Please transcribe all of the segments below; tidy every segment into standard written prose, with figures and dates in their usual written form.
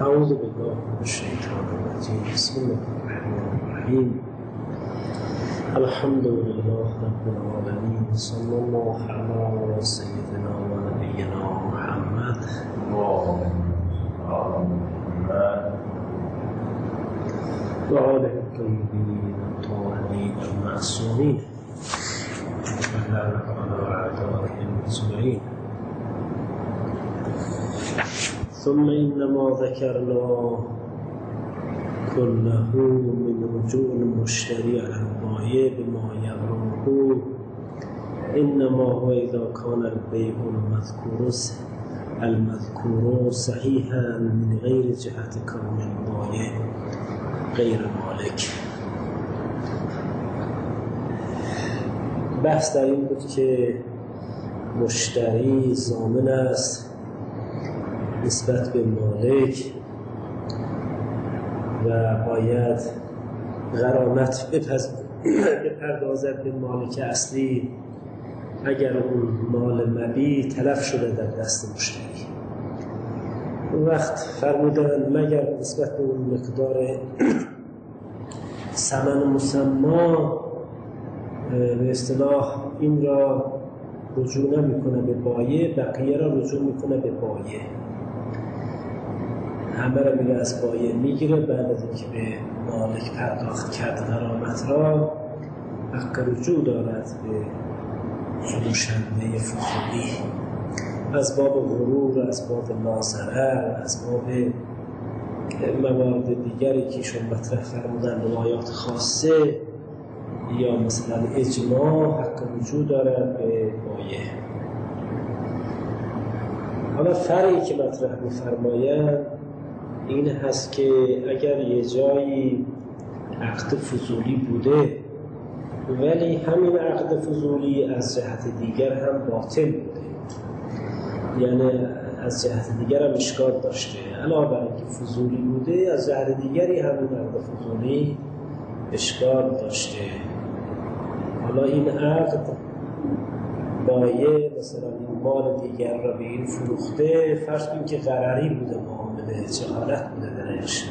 أعوذ بالله من الشيطان الرجيم بسم الله الرحمن الرحيم الحمد لله رب العالمين صلى الله على سيدنا ونبينا محمد وآله الطيبين الطاهرين المعصومين وعلى أعدائهم أجمعين. ثم إنما ذكرنا كله من رجوع المشتري على البائع بما يغره إنما هو إذا كان البيع المذكور صحيحا من غير جهة كون البائع غير مالک. بحث در این بود که مشتری ضامن است نسبت به مالک و باید غرامت بپردازد به مالک اصلی اگر اون مال مبیع تلف شده در دست مشتری. اون وقت فرمودن مگر نسبت به اون مقدار ثمن مسما به اصطلاح این را رجوع نمی‌کنه به بایع، بقیه را رجوع میکنه به بایع. همه را میره از بایع میگیره، بعد از اینکه به مالک پرداخت کرد غرامت را حق رجوع دارد به فروشنده فضولی. از باب غرور، از باب ناظره، از باب موارد دیگری که شما مطرح فرمودن روایات خاصه یا مثلا اجماع حق رجوع دارد به بایع. حالا فرعی که مطرح می‌فرمایند این هست که اگر یه جایی عقد فضولی بوده ولی همین عقد فضولی از جهت دیگر هم باطل بوده، یعنی از جهت دیگر هم اشکال داشته، علاوه بر اینکه فضولی بوده از جهت دیگری همین عقد فضولی اشکال داشته. حالا این عقد بایع مثلا این مال دیگر را به این فروخته، فرض کنیم که غرری بوده، معامله جهالت بوده درش،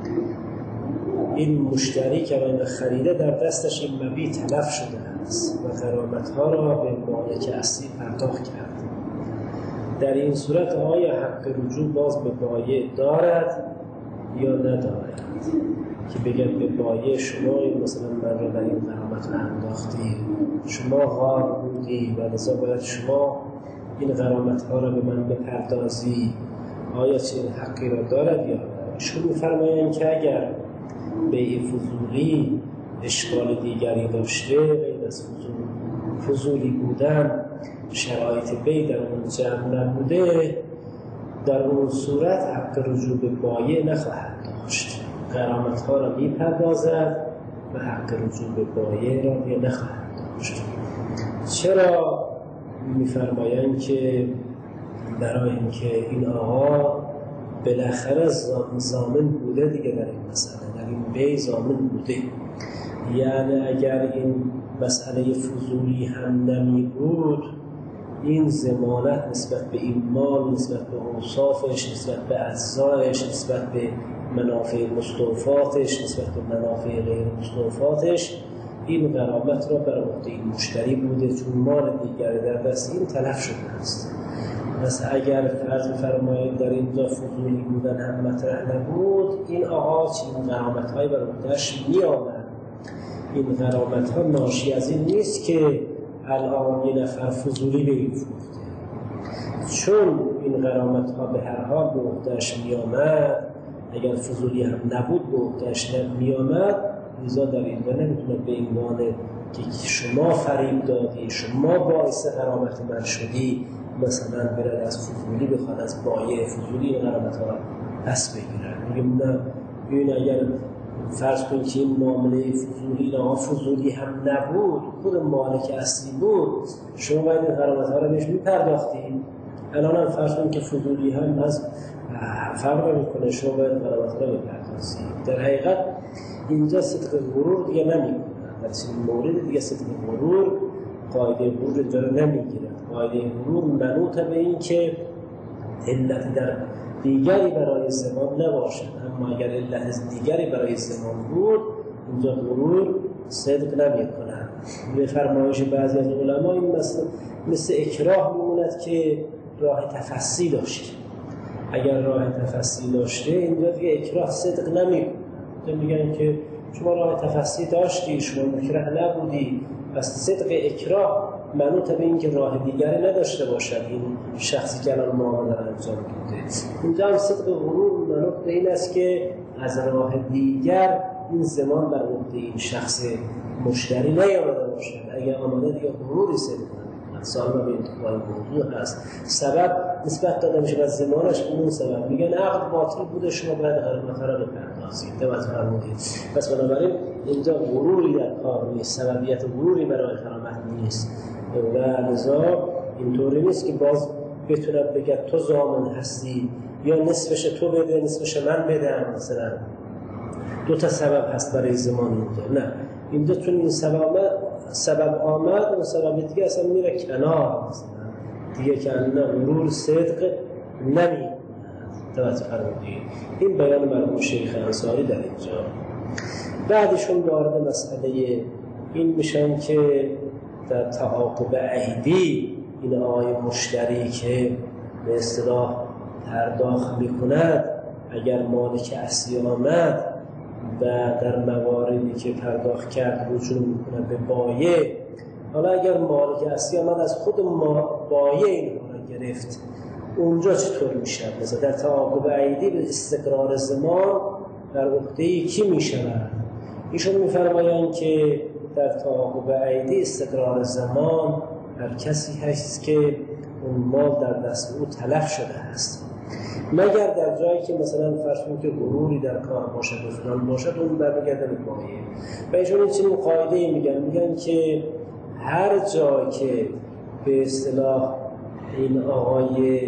این مشتری که این خریده در دستش این مبیع تلف شده است و غرامت‌ها را به مالک اصلی پرداخت کرد. در این صورت آیا حق رجوع باز به بایع دارد یا ندارد؟ که بگن به بایع شما مثلا من را در این غرامت انداختی، شما غار بودی و لذا باید شما این غرامت ها را به من بپردازی، آیا چنین حقی را دارد یا نه؟ ایشون می‌فرمایند که اگر بیع فضولی اشکال دیگری داشته غیر از فضولی بودن، شرایط بیع در اون جمع نبوده، در اون صورت حق رجوع به بایع نخواهد داشت، غرامت ها را میپردازد و حق رجوع به بایع را نخواهد داشت. چرا میفرمایند که برای اینکه این آقا بالاخره ضامن بوده دیگه در این مسئله، در این بیع ضامن بوده، یعنی اگر این مسئله فضولی هم نمی بود این ضمانت نسبت به این مال، نسبت به اوصافش، نسبت به اجزایش، نسبت به منافع مستوفاتش، نسبت به منافع غیر مستوفاتش، این غرامت را بر عهده این مشتری بوده چون مال دیگر در دست این تلف شده است. پس اگر فرض فرمایید در اینجا فضولی بودن هم مطرح نبود، این آقا چنین غرامت‌هایی بر عهده‌اش می‌آمد. این غرامت‌ها ناشی از این نیست که الان یه نفر فضولی به این فروخته، چون این غرامت‌ها به هر حال به عهده‌اش می‌آمد، اگر فضولی هم نبود به عهده‌اش می‌آمد، لذا در اینجا نمی‌تونه به عنوان که شما فریب دادی، شما باعث غرامت من شدی، مثلا برد از فضولی بخواد از بایع فضولی این غرامت‌ها را پس بگیرن. میگم نه، این اگر فرض کنید که این معامله فضولی فضولی هم نبود، خود مالک اصلی بود، شما باید این غرامت‌ها را بهش می‌پرداختید. الان هم فرض کنید که فضولی هم از فرق می‌کنه، شما باید غرامت‌ها را بپردازید. در حقیقت اینجا صدق غرور دیگه نمی‌کنه، در این مورد دیگه صدق غرور قاعده غرور داره نمی‌گیره. قاعده غرور منوط به این که علت در دیگری برای زمان نباشد. اما اگر علت دیگری برای زمان بود، اینجا غرور صدق نمی کند. به فرمایش بعضی از علما این مثل اکراه میموند که راه تفصیل داشت. اگر راه تفصیل داشته اینجا دیگه اکراه صدق نمی کند. میگن که شما راه تفصیل داشتی، شما مکره نبودی، پس صدق اکراه منوط به این که راه دیگری نداشته باشد این شخصی که الان معامله را انجام میده. اینجا هم صدق غرور منوط به این است که از راه دیگر این زمان بر عهده این شخص مشتری نیامده باشد. اگر آمده دیگه غروری صدق نمی‌کند. سوال به انتهای موضوع هست. سبب نسبت داده میشه و زمانش به اون سبب. میگن عقد باطل بوده، شما باید غرامت را بپردازید. توجه فرمودید. پس بنابراین اینجا غروری در کار نیست، سببیت غروری برای غرامت نیست. و لذا اینطوری نیست که باز بتونم بگم تو ضامن هستی یا نصفش تو بده نصفش من بدم. مثلا دو تا سبب هست برای زمان اینجا. نه، اینجا چون این سبب آمد اون سبب دیگه اصلا میره کنار، مثلا دیگه که نه غرور صدق نمی توجه فرمودید. این بیان مرحوم شیخ انصاری در اینجا. بعدشون وارد مسئله این میشن که در تعاقب عیدی این آقای مشتری که به اصطلاح پرداخت میکند اگر مالک اصلی آمد و در مواردی که پرداخت کرد رجوع میکند به بایع، حالا اگر مالک اصلی آمد از خود بایع اینها را گرفت، اونجا چطور میشه؟ مثلا در تعاقب عیدی به استقرار زمان در عهده کی میشود؟ ایشون میفرمایند که در تعاقب عیدی استقرار زمان هر کسی هست که اون مال در دست او تلف شده است، مگر در جایی که مثلا فرض کنید که غروری در کار باشد و فلان باشد، اون برمیگرده به بایع. و ایشون این چنین قاعده میگن که هر جایی که به اصطلاح این آقای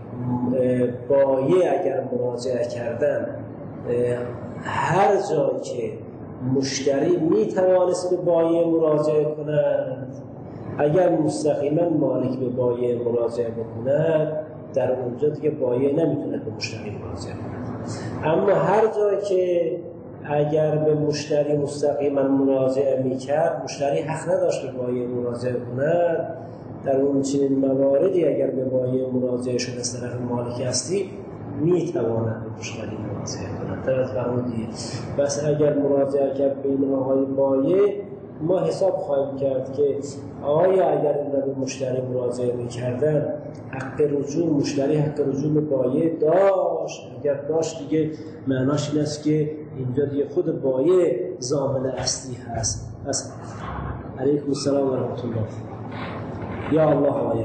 بایع اگر مراجعه کردن، هر جایی که مشتری میتوانست به بایع مراجعه کند، اگر مستقیما مالک به بایع مراجعه بکند، در اونجا دیگه بایع نمیتونه به مشتری مراجعه کند. اما هر جایی که اگر به مشتری مستقیما مراجعه میکرد، مشتری حق نداشت به بایع مراجعه کند، در اون چنین مواردی اگر به بایع مراجعه شده از طرف مالک اصلی میتواند به مشتری مراجعه کند. توجه فرمودید. بس اگر مراجعه کرد بین آقای بایع، ما حساب خواهیم کرد که آیا اگر این به مشتری مراجعه میکردن حق رجوع، مشتری حق رجوع به بایع داشت؟ اگر داشت دیگه معناش این است که اینجا دیگه خود بایع ضامن اصلی هست. پس علیکم السلام و رحمت الله. یا الله آیه.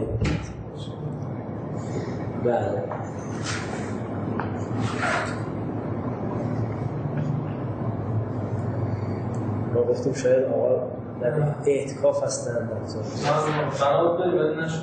بله. ما گفتیم شاید آقا در اعتکاف هستند. خراب کنی باید نشد.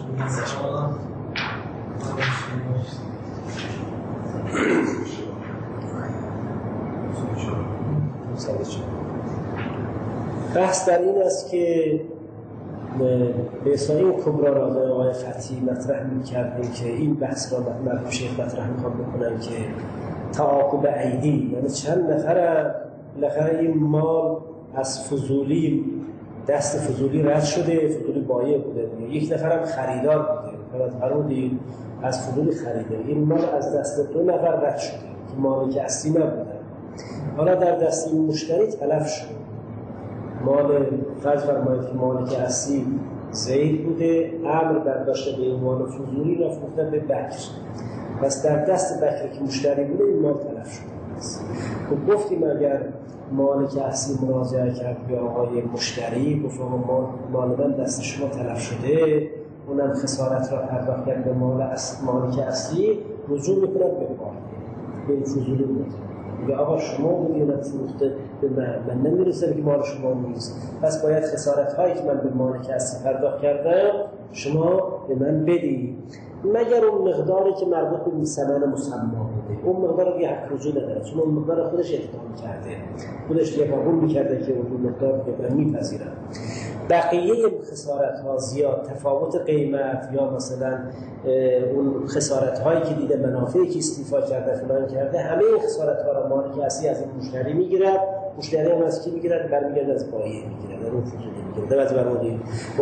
بحث در این است که به اصطلاح کبرا را در آقای فتحی مطرح می‌کردیم که این بحث را مرحوم شیخ مطرح می‌خوام بکنم که تعاقب عیدی، یعنی چند نفر بالاخره این مال از فضولی، دست فضولی رد شده، فضولی بایع بوده، یک نفر هم خریدار بوده، فرمودید از فضولی خریده، این مال از دست دو نفر رد شده که مالک اصلی نبوده، حالا در دست این مشتری تلف شد. مال فرض فرمایید که مالک اصلی زید بوده، امر برداشته به این مال فضولی را فروختن به بکر، پس در دست بکر که مشتری بوده این مال تلف شده. خب گفتیم اگر مالک اصلی مراجعه کرد به آقای مشتری، گفت مال من دست شما تلف شده، اونم خسارت را پرداخت کرد به مالک اصلی، رجوع میکند به بایع، به این فضولی بود. میگه آقا شما بودید فروخته به من نمیرسه که مال شما نیست، پس باید خسارت هایی که من به مالک اصلی پرداخت کردم شما به من بدید، مگر اون مقداری که مربوط به ثمن مسمى بوده، اون مقدار دیگه حق رجوع نداره، چون اون مقدار خودش اقدام کرده، خودش دیگه قبول میکرده که اون مقدار دیگه من میپذیرم. بقیه خسارت ها زیاد، تفاوت قیمت یا مثلا اون خسارت هایی که دیده، منافعی که استیفا کرده فلان کرده، همه این خسارت ها را مالک اصلی از این مشتری میگیرد. مشتری هم از کی میگیرد؟ برمیگرد از بایع میگیرد، اون فضولی میگیرد. بعد برمودیم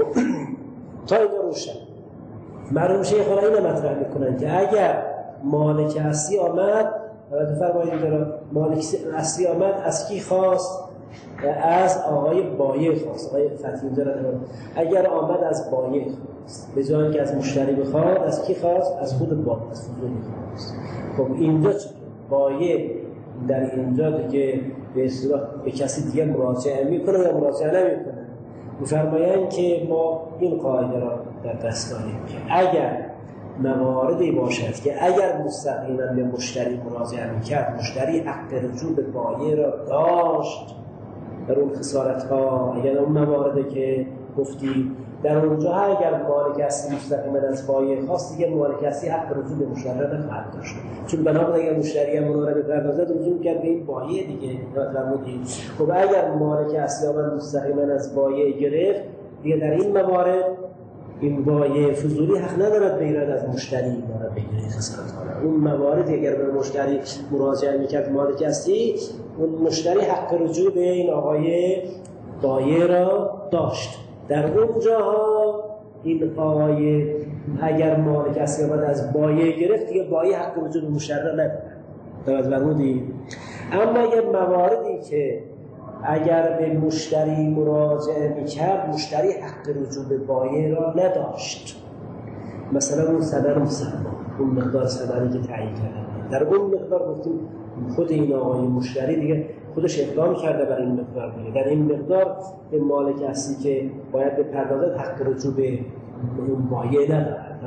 تا اینجا روشن. مرحوم شیخ اینو مطرح میکنن که اگر مالک اصلی آمد، فرمایید اینجا مالک اصلی آمد از کی خواست؟ از آقای بایع خواست. آقای فتحی اینجا اگر آمد از بایع خواست، به جای اینکه از مشتری بخواد، از کی خواست؟ از خود بایع، از فضولی خواست. خب اینجا چطور؟ بایع در اینجا دیگه به اصطلاح به کسی دیگه مراجعه میکنه یا مراجعه نمیکنه؟ میفرمایند که ما این قاعده را در دست داریم که اگر مواردی باشد که اگر مستقیما به مشتری مراجعه میکرد، مشتری حق رجوع به بایع را داشت در اون خسارت ها، اگر اون مواردی که گفتی در اونجا اگر مالک اصلی مستقیما از بایع خواست، دیگه مالک اصلی حق رجوع به مشتری نخواهد داشت، چون بنابراین اگر مشتری هم اون را بپردازد رجوع کرد به این بایع دیگه. فرمودید خب اگر مالک اصلی هم مستقیما از بایع گرفت، دیگه در این موارد این بایع فضولی حق ندارد بگیرد از مشتری ما را بگیره خسارت ها. اون موارد اگر به مشتری مراجعه میکرد مالک اصلی، اون مشتری حق رجوع به این آقای بایع را داشت. در اونجاها این آقای اگر مالک اصلی آمد از بایع گرفت، دیگه بایع حق رجوع به مشتری را ندارد. توجه فرمودید؟ اما یه مواردی که اگر به مشتری مراجعه میکرد، مشتری حق رجوع به بایع را نداشت، مثلا اون ثمن مسمى، اون مقدار ثمنی که تعیین کرده، در اون مقدار گفتیم خود این آقای مشتری دیگه خودش اقدام کرده برای این مقدار دیگه، در این مقدار به مالک اصلی که باید به پردازد حق رجوع به اون بایع ندارد.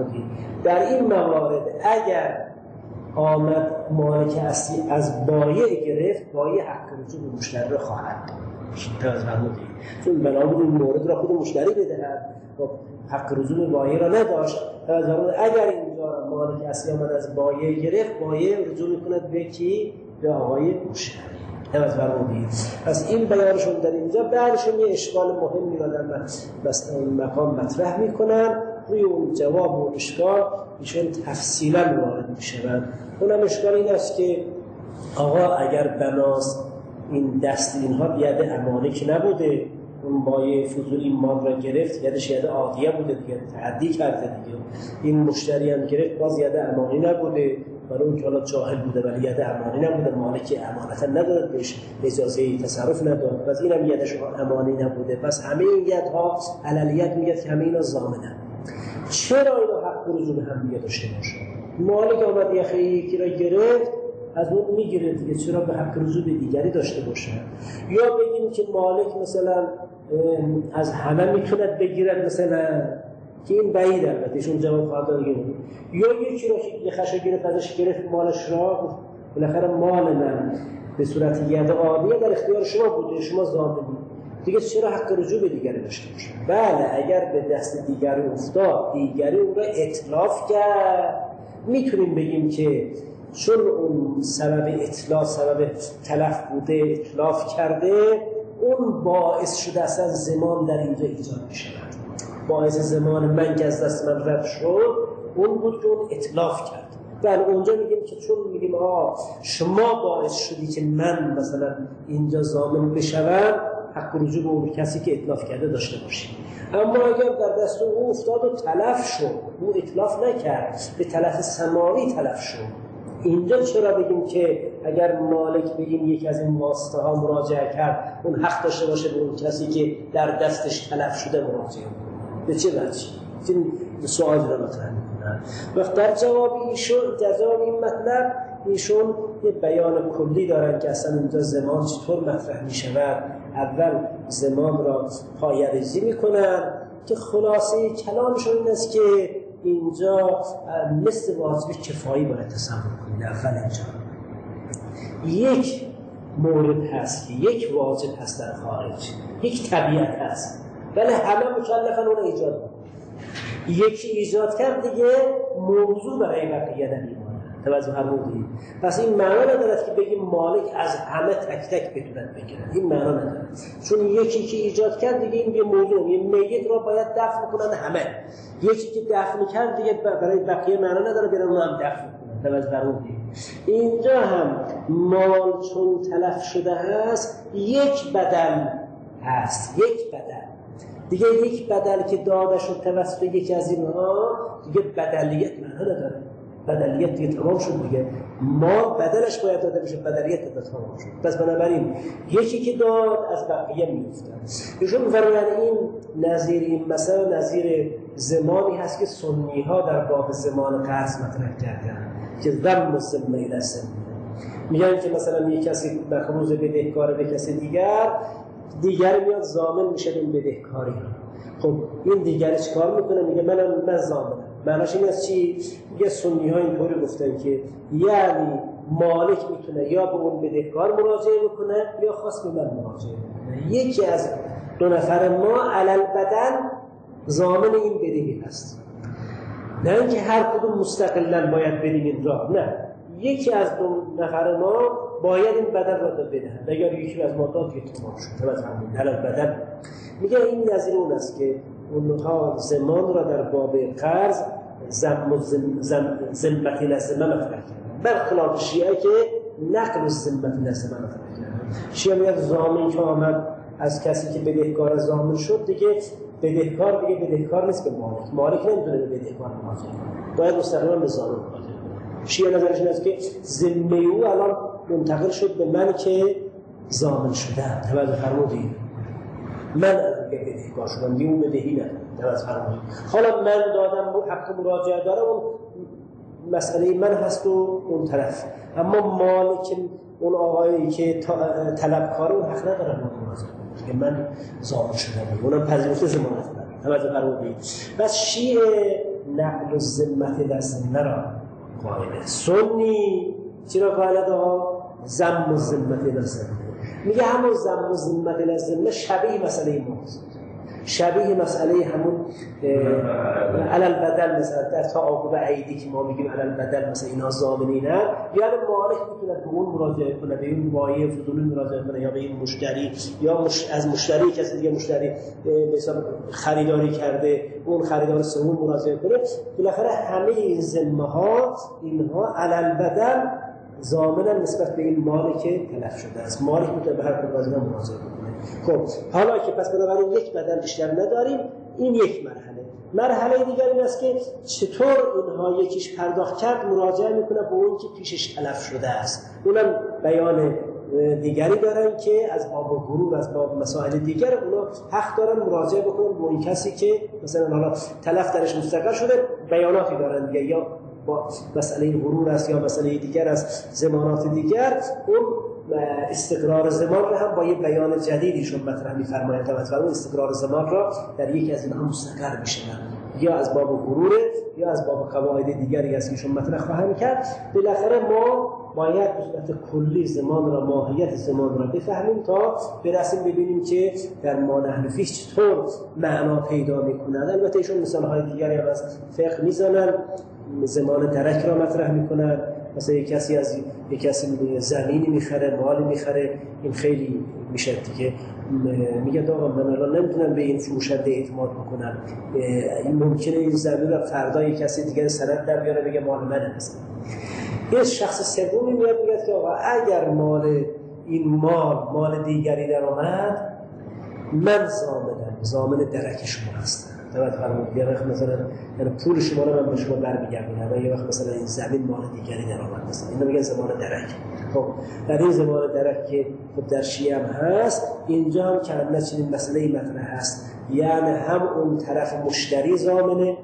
در این موارد اگر آمد مالک اصلی از بایع گرفت، بایع حق رجوع به مشتری را خواهد داشت. چون بنابراین این مورد را خود مشتری بدهد، حق رجوع به بایع را نداشت. اگر اینجا مالک اصلی آمد از بایع گرفت، بایع رجوع میکند به کی؟ به آقای مشتری. پس این بیانشون در اینجا. بعدشون یه اشکال مهمی را در مقام مطرح میکنن. روی اون جواب و اشکال ایشون تفصیلا وارد میشن. اونم اشکال این است که آقا اگر بناس این دست اینها بیاد امانه که نبوده، اون بایع فضولی این مال را گرفت، یادش یاد عادیه بوده دیگه، تعدی کرده دیگه، این مشتری هم گرفت باز یاد امانی نبوده، ولی اون که حالا جاهل بوده ولی یاد امانی نبوده، مالک امانتا ندارد بهش اجازه تصرف نداد، پس اینم یادش امانی نبوده، پس همه این یادها علیت میگه که همه اینا ضامنه. چرا اینا حق رجوع به هم دیگه داشته باشه؟ مالک آمد یکی را گرفت، از اون میگیره دیگه، چرا به حق رجوع به دیگری داشته باشه؟ یا بگیم که مالک مثلا از همه میتوند بگیرد، مثلا که این بعید البته ایشون جواب خواهد داد، یا یکی رو که خشو گرفت ازش گرفت مالش را، بالاخره مال من به صورت ید عادیه در اختیار شما بوده، شما ضامنید دیگه، چرا حق رجوع به دیگری داشته باشه؟ بله اگر به دست دیگری افتاد، دیگری اون را اتلاف کرد، میتونیم بگیم که چون اون سبب اتلاف سبب تلف بوده، اتلاف کرده، اون باعث شده اصلا زمان در اینجا ایجاد میشود. باعث زمان من که از دست من رد شد اون بود که اون اتلاف کرد. بله اونجا میگیم که چون میگیم شما باعث شدی که من مثلا اینجا ضامن بشوم، حق رجوع به اون کسی که اتلاف کرده داشته باشیم. اما اگر در دست اون افتاد و تلف شد، اون اتلاف نکرد، به تلف سماوی تلف شد، اینجا چرا بگیم که اگر مالک بگیم یک از این واسطه ها مراجعه کرد، اون حق داشته باشه به اون کسی که در دستش تلف شده مراجعه کنه؟ به چه وجهی؟ این سوال رو مطرح میکنن. وقت در جواب این مطلب ایشون یه بیان کلی دارن که اصلا اینجا زمان چطور مطرح میشود. اول زمان را پایه‌ریزی میکنن که خلاصه کلامشون این است که اینجا مثل واجب کفایی باید تصور کنید. اول اینجا یک مورد هست که یک واجب هست در خارج، یک طبیعت هست، ولی همه مکلفن اون ایجاد کنند. یکی ایجاد کرد دیگه موضوع برای بقیه نمیماند. توجه فرمودید؟ پس این معنا ندارد که بگیم مالک از همه تک تک بتوند بگیرد، این معنا ندارد. چون یکی که ایجاد کرد دیگه این یه موضوع، یه میت رو باید دفن کنن همه. یکی که دفن کرد دیگه برای بقیه معنا نداره برن اون هم دفن کنن. توجه فرمودید؟ اینجا هم مال چون تلف شده است یک بدل هست، یک بدل دیگه، یک بدل که داده شد توسط یکی از اینها دیگه بدلیت معنا نداره. بدلیت دیگه تمام شد دیگه، ما بدلش باید داده بشه، بدلیت دیگه تمام شد. پس بنابراین یکی که داد از بقیه میفته. ایشون می‌فرمایند این نظیر این مثلا نظیر زمانی هست که سنی ها در باب زمان قرض مطرح کردن که ضم الذمه الی الذمه. میگن که مثلا یک کسی مخروض بدهکار به کسی دیگر میاد ضامن میشه این بدهکاری رو. خب این دیگری چیکار میکنه؟ میگه من ضامنم. معناش این است چی؟ میگه سنی ها اینطوری گفتن که یعنی مالک میتونه یا به اون بدهکار مراجعه بکنه یا خاص به من مراجعه بکنه. یکی از دو نفر ما علل بدن ضامن این بدهی هست، نه اینکه هر کدوم مستقلا باید بریم این راه، نه، یکی از دو نفر ما باید این بدل را بدهند. اگر یکی از ما داد که تمام شد. مثلا علل بدل میگه این نظیر اون است که اونها زمان را در باب قرض ذمت الذمه مطرح کردن، برخلاف شیعه که نقل الذمت الذمه مطرح کردن. شیعه میگه ضامن که آمد از کسی که بدهکار ضامن شد دیگه بدهکار دیگه بدهکار نیست به مالک، مالک نمیتونه به بدهکار مراجعه کنه، باید مستقیما به ضامن مراجعه کنه. شیعه نظرش این است که ذمه او الان منتقل شد به من که ضامن شدم. توجه فرمودید؟ من بدهکار شدم دیگه اون بدهی ندارم. توجه فرمودید؟ حالا من دادم حق مراجعه داره، اون مسئله من هست و اون طرف، اما مالک اون آقایی که طلبکاره اون حق نداره اون مراجعه کنه که من ضامن شدم، اونم پذیرفته ضمانت نداره. توجه فرمودید؟ بس شیعه نقل الذمه الذمه را قائله، سنی چرا قائله ها؟ ضم الذمه الذمه. میگه همون ضم الذمه الذمه شبیه مسئله ماست، شبیه مسئله همون علل بدل، مثلا در تعاقب عیدی که ما میگیم علل بدل مثلا اینا ضامنینه، یعنی مالک میتونه به اون مراجعه کنه، به این بایع فضولی مراجعه کنه، یا به این مشتری، یا از مشتری کسی دیگه مشتری مثلا خریداری کرده اون خریدار سوم مراجعه کنه. بالاخره همه این ذمه ها اینها علل بدل ضامنا نسبت به این مالی که تلف شده است. مالک میتونه به هر کدوم از اینا مراجعه کنه. خب حالا که پس بنابراین یک بدل بیشتر نداریم، این یک مرحله دیگر این است که چطور اینها یکیش پرداخت کرد مراجعه میکنه به اون که پیشش تلف شده است. اونم بیان دیگری دارن که از باب غرور، از باب مسائل دیگر اونا حق دارن مراجعه بکنن به اون کسی که مثلا حالا تلف درش مستقر شده، بیاناتی دارن دیگه، یا با مسئله غرور است یا مسئله دیگر از ضمانات دیگر، اون استقرار زمان را هم با یه بیان جدیدیشون مطرح می‌فرمایند. مثلا استقرار زمان را در یکی از اینها مستقر می‌شود، یا از باب غرور یا از باب قواعد دیگری است که ایشون مطرح خواهند کرد. بالاخره ما باید به صورت کلی زمان را، ماهیت زمان را بفهمیم تا برسیم ببینیم که در ما نحن فیه چطور معنا پیدا می‌کند. البته ایشون مثال‌های دیگری هم از فقه می‌زنن، زمان درک را مطرح می‌کنن. مثلا یک کسی زمینی میخره، مالی میخره، این خیلی میشه دیگه، میگه آقا من الان نمیتونم به این فروشنده اعتماد بکنم، این ممکنه این زمین را فردا یک کسی دیگه سند در بیاره بگه مال منه. مثلا یه شخص سومی میاد میگه که آقا اگر این مال دیگری در آمد، من ضامن درک شما هستم. توجه فرمودید؟ یه وقت مثلا پول شما رو من به شما برمیگردونم، و یه وقت مثلا این زمین مال دیگری در آمد، مثلا اینو میگن زمان درک. خب در این زمان درک که خب در شیعه هم هست، اینجا هم که همه چنین مسئله مطرح هست، یعنی هم اون طرف مشتری ضامنه،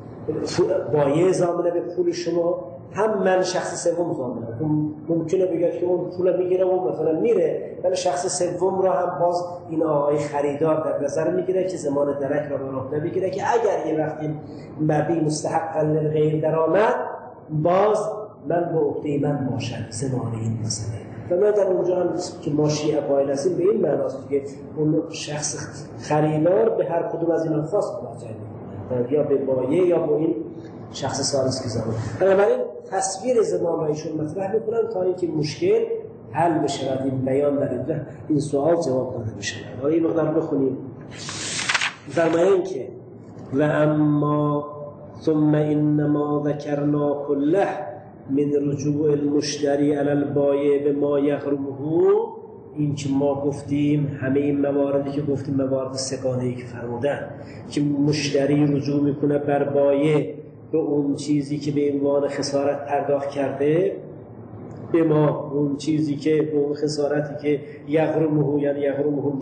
بایع ضامنه به پول شما، هم من شخص سوم ضامنه. ممکنه بگه که اون پول میگیره و مثلا میره، ولی شخص سوم را هم باز این آقای خریدار در نظر میگیره که زمان درک را به عهده بگیره که اگر یه وقتی مبی مستحقا للغیر در آمد، باز من به عهده من باشد زمان این مسئله. و من در اونجا هم که ما شیعه قائل هستیم به این معناست که اون شخص خریدار به هر کدوم از اینا خاص مراجعه میکنه، یا به بایع یا به این شخص ثالث که زمان. بنابراین تصویر زمان و ایشون مطرح میکنن تا اینکه مشکل حل بشه و این بیان در اینجا این سوال جواب داده بشه. حالا این مقدار بخونیم. فرمایند که و اما ثم انما ذکرنا كله من رجوع المشتری علی البایع بما یغرمه، این که ما گفتیم همه این مواردی که گفتیم موارد سگانه‌ای که فرمودن که مشتری رجوع میکنه بر بایع به اون چیزی که به عنوان خسارت پرداخت کرده، به ما اون چیزی که اون خسارتی که یغرمه، یعنی یغرمه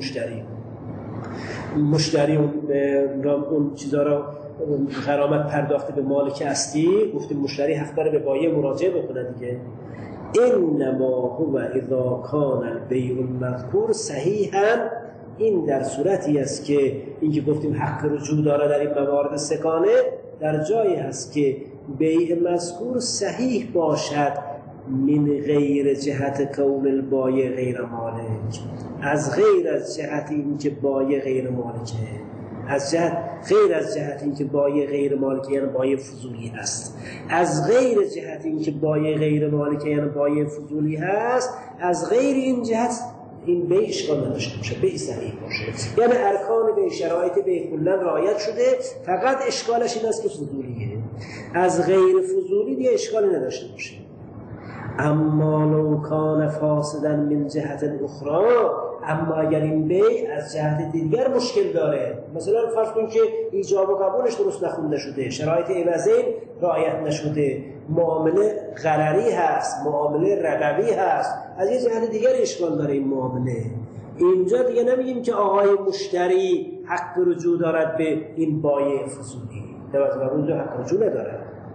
مشتری اون چیزا را غرامت پرداخته به مالک اصلی، گفتیم مشتری حق داره به بایع مراجعه بکنه دیگه. انما هو اذا کان البیع المذکور صحیحا، این در صورتی است که اینکه گفتیم حق رجوع داره در این موارد سگانه در جایی هست که بیع مذکور صحیح باشد من غیر جهت کون البایع غیر مالک، از غیر از جهت اینکه بایع غیر مالکه، از جهت غیر از جهت اینکه بایع غیر مالکه یعنی بایع فضولی هست، از غیر جهت اینکه بایع غیر مالکه یعنی بایع فضولی هست، از غیر این جهت این بیع اشکال نداشته باشه، بیع صحیح باشه، یعنی ارکان بیع، شرایط بیع کلا رعایت شده، فقط اشکالش این است که فضولیه. از غیر فضولی دیگه اشکالی نداشته باشه. اما لو کان فاسدا من جهت اخرى، اما اگر این بیع از جهت دیگر مشکل داره، مثلا فرض کن که ایجاب و قبولش درست نخونده شده، شرایط عوضین رعایت نشده، معامله غرری هست، معامله ربوی هست، از یه جهت دیگر اشکال داره این معامله، اینجا دیگه نمیگیم که آقای مشتری حق رجوع دارد به این بایع فضولی، توجه اونجا حق رجوع نداره.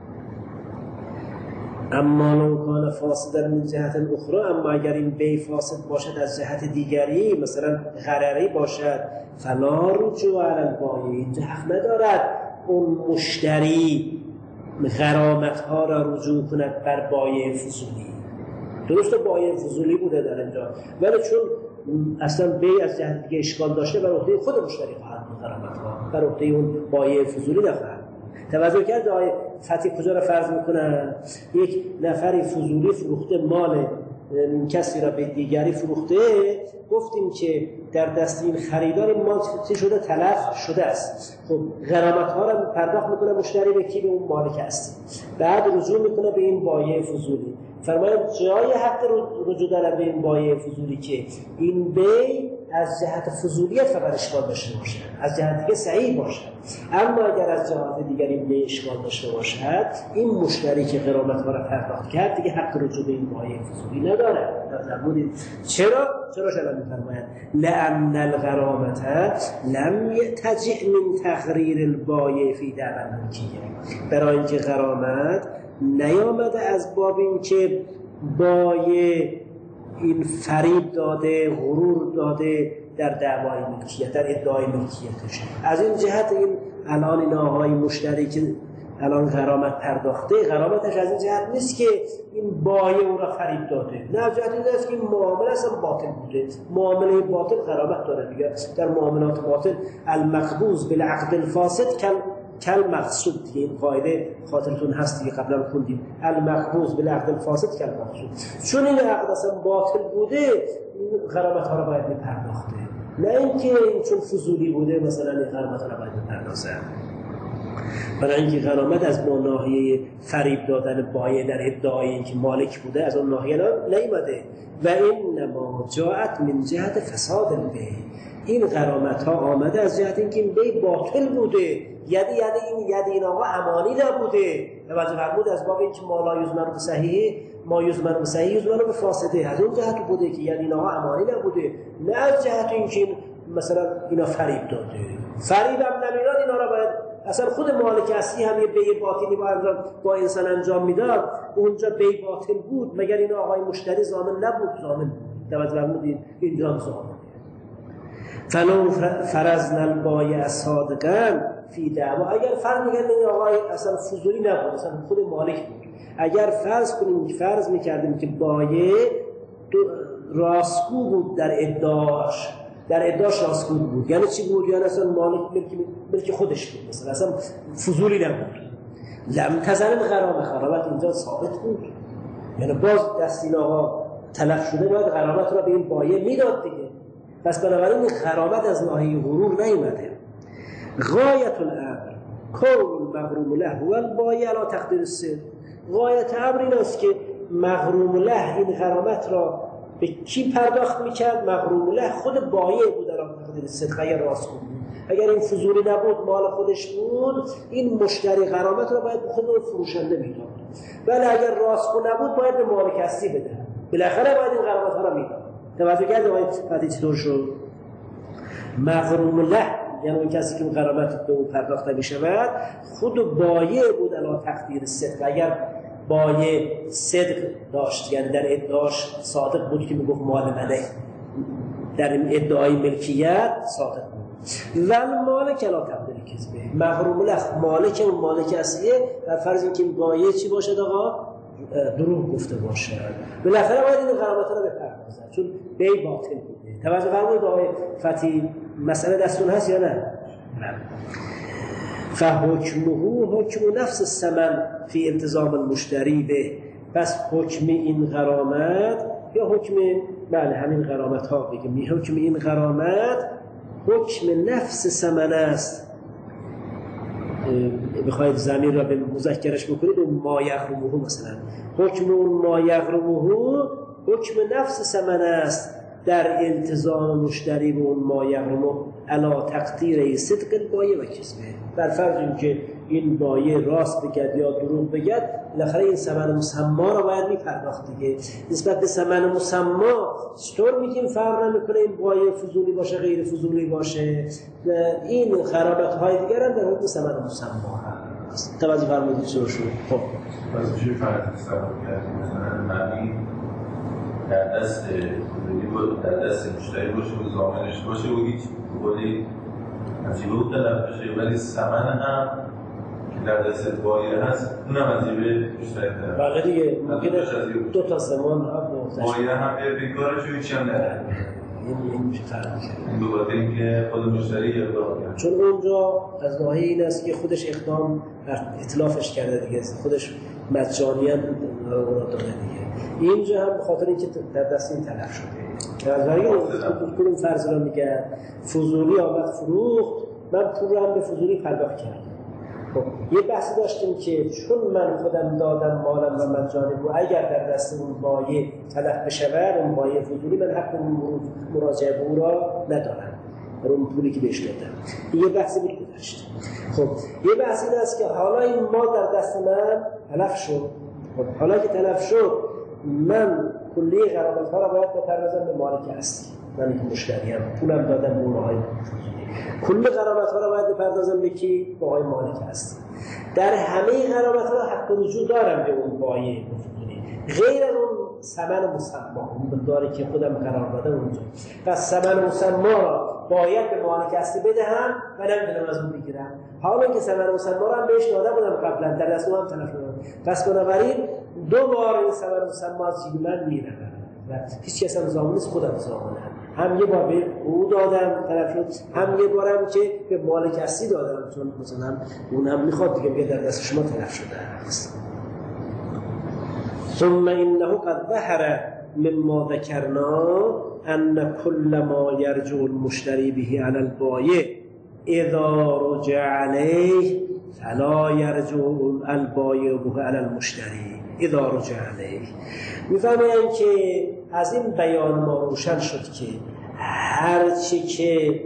اما لو کان فاسدا من جهت اخرى، اما اگر این بیع فاسد باشد از جهت دیگری، مثلا غرری باشد، فلا رجوع علی البایع، اینجا حق ندارد اون مشتری غرامت ها را رجوع کند بر بایع فضولی. درسته بایع فضولی بوده در اینجا، ولی چون اصلا بیع از جهت دیگه اشکال داشته، بر عهده خود مشتری خواهد بود غرامت ها، بر عهده اون بایع فضولی نخواهد. توجه کرد آقای فتحی کجا را فرض میکنن؟ یک نفری فضولی فروخته مال کسی را به دیگری فروخته، گفتیم که در دست این خریدار مال چه شده؟ تلف شده است. خب غرامت ها را پرداخت میکنه مشتری به کی؟ به اون مالک اصلی، بعد رجوع میکنه به این بایع فضولی. فرمایند جای حق رجوع داره به این بایع فضولی که این بیع از جهت فضولیت فقط اشکال داشته باشد، از جهت دیگه صحیح باشد، اما اگر از جهت دیگر این بیع اشکال داشته باشد، این مشتری که غرامت ها را پرداخت کرد دیگه حق رجوع به این بایع فضولی نداره. چرا شما میفرمایند لأن الغرامت لم تجئ من تغریر البایع فی دعوی الملکیه، برای اینکه غرامت نیامده از باب اینکه بایع این فریب داده، غرور داده در دعوای ملکیت، در ادعای ملکیتش. از این جهت این الان این آقای مشتری که الان غرامت پرداخته، غرامتش از این جهت نیست که این بایع او را فریب داده، نه، جهت این است که این معامله اصلا باطل بوده. معامله باطل غرامت داره دیگه. در معاملات باطل المقبوض بالعقد الفاسد کل مقصود، دیگه این قاعده خاطرتون هست دیگه، قبلا خوندیم المقبوض بالعقد الفاسد کل مقصود. چون این عقد اصلا باطل بوده، غرامت ها را باید بپرداخته، نه اینکه این چون فضولی بوده مثلا این غرامت ها را باید بپرداخته. برای اینکه غرامت از ناحیه فریب دادن بایع در ادعای اینکه مالک بوده از اون ناحیه نیامده. و انما جاءت من جهت فساد البیع، این غرامت ها آمده از جهت اینکه این بیع باطل بوده، یعنی این آقا امانی نبوده. توجه فرمود از باب اینکه ما لا یضمن بصحیح ما یضمن بصحیح یضمن بفاسده، از اون جهت بوده که یعنی این آقا امانی نبوده، نه از جهت اینکه مثلا اینا فریب داده. فریب هم نمیداد، اینا را باید اصلا خود مالک اصلی هم یه بیع باطلی با انسان انجام میداد، اونجا بیع باطل بود، مگر این آقای مشتری ضامن نبود؟ ضامن بود. توجه فرمودید اینجا ضامن. فلو فرضنا البایع صادقا فی دعوا، اگر فرض می‌کردیم این آقای اصلا فضولی نبود، اصلا خود مالک بود، اگر فرض می‌کردیم که بایع راستگو بود در ادعاش راستگو بود، یعنی چی بود؟ یعنی اصلا مالک ملک خودش بود، مثلا اصلا فضولی نبود. لم تزل غرامت اینجا ثابت بود، یعنی باز دستیناها تلف شده باید غرامت را به این بایع میداد دیگه. پس بنابراین این غرامت از ناحیه غرور نیامده. غایت الامر کون المغروم له هو البایع علی تقدیر الصدق. غایت امر این است که مغروم له این غرامت را به کی پرداخت میکرد؟ مغروم له خود بایع بود علی تقدیر الصدق. اگر راست بود، اگر این فضولی نبود مال خودش بود، این مشتری غرامت را باید به خود فروشنده میداد. ولی اگر راست نبود باید به مالک اصلی بده. بالاخره باید این غرامت ها را میداد. توجه کردید آقای فتحی چطور شد؟ مغروم له یعنی اون کسی که اون غرامت به اون پرداخته میشود خود بایع بود علی تقدیر الصدق. اگر بایع صدق داشت، یعنی در ادعاش صادق بود که میگفت مال منه، در این ادعای ملکیت صادق بود. و مالک علی تقدیر کذبه، مغروم له مالک اون مالک اصلیه در فرض اینکه این بایع چی باشد آقا؟ دروغ گفته باشد. بالاخره باید این غرامت را بپردازد چون بی باطل بوده. توجه فرمایید آقای فتحی مسئله دستون هست یا نه؟ فحکمه حکم نفس الثمن فی التزام المشتری به. پس حکم این غرامت یا حکم بله همین غرامت ها بگیم، حکم این غرامت حکم نفس ثمن است. بخواید ضمیر را به مذکرش بکنید به ما یغرمه، مثلا حکم اون ما یغرمه حکم نفس ثمن است در التزام مشتری به اون ما یغرمه علی تقدیر صدق البایع و کذبه. بر فرض اینکه این بایع راست بگد یا دروغ بگد، بالاخره این ثمن مسما را باید میپرداخت دیگه. نسبت به ثمن مسما چطور میگیم فرق نمیکنه این بایع فضولی باشه غیر فضولی باشه؟ این غرامت های دیگر هم در حکم ثمن مسما هست. توجه فرمودید چطور شد؟ خب چه فرض تصور کردیم مثلا مبی در دست فضولی بود، در دست مشتری باشه و ضامنش باشه و هیچ بودی عجیبه و طلب بشه، ولی ثمن هم که در دست بایع هست اونم عجیبه مشتری طلب. بله دیگه ممکنه دو تا زمان هم بایع هم بیکارش و هیچی هم نداره. این میشه فرق کرد. این دوباره اینکه خود مشتری اقدام کرد. چون اونجا از ناحیه این است که خودش اقدام اطلافش کرده دیگه، خودش مجانیاً داده دیگه. اینجا هم به خاطر اینکه در دست این تلف شده. از ناحیه کدوم فرض را میگه؟ فضولی آمد فروخت، من پول هم به فضولی پرداخت کردم. خب یه بحثی داشتیم که چون من خودم دادم مالم و مجانی بود، اگر در دست اون بایع تلف بشود اون بایع فضولی، من حق مراجعه به او را ندارم در اون پولی که بهش دادم. یه بحثی بود گذشت. خب یه بحث این است که حالا این مال در دست من تلف شد. خب حالا که تلف شد، من کلی غرامت ها را باید بپردازم به مالک اصلی، من که مشتریم، پولم دادم به اون آقای کل غرامت ها را باید بپردازم به کی؟ به آقای مالک اصلی. در همه غرامت ها حق رجوع دارم به اون بایع مفضولی، غیر از اون ثمن مسما، اون مقداری که خودم قرار دادم اونجا. پس ثمن مسما را باید به مالک اصلی بدهم و نمیتونم از اون بگیرم. حالا که ثمن مسما را هم بهش داده بودم قبلا، در دست هم تلف شده. پس بنابراین دو بار این ثمن مسما از جیب من میره و هیچ کس هم ضامن نیست، خودم ضامنم. هم یه بار به او دادم تلف شد، هم یه بارم که به مالک اصلی دادم، چون مثلا اون هم میخواد دیگه بگه در دست شما تلف شده است. ثم انه قد ظهر مما ذكرنا ان كل ما يرجع المشتري به على البائع اذا رجع عليه فلا يرجع البائع به على المشتري اذا رجع عليه. میفهمیم که از این بیان ما روشن شد که هرچی که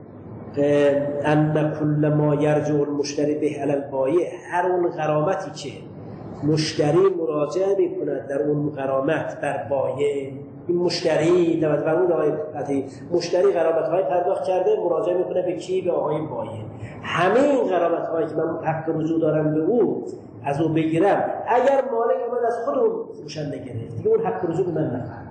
ان كل ما يرجع المشتري به على البائع، هر اون غرامتی که مشتری مراجعه میکند در اون غرامت بر بایع، این مشتری در اون آقای فتحی مشتری غرامت های پرداخت کرده، مراجعه میکنه به کی؟ به آقای بایع. همه این غرامت هایی که من حق رجوع دارم به او از او بگیرم، اگر مالک من از خود اون فروشنده گرفت دیگه اون حق رجوع من نخواهد.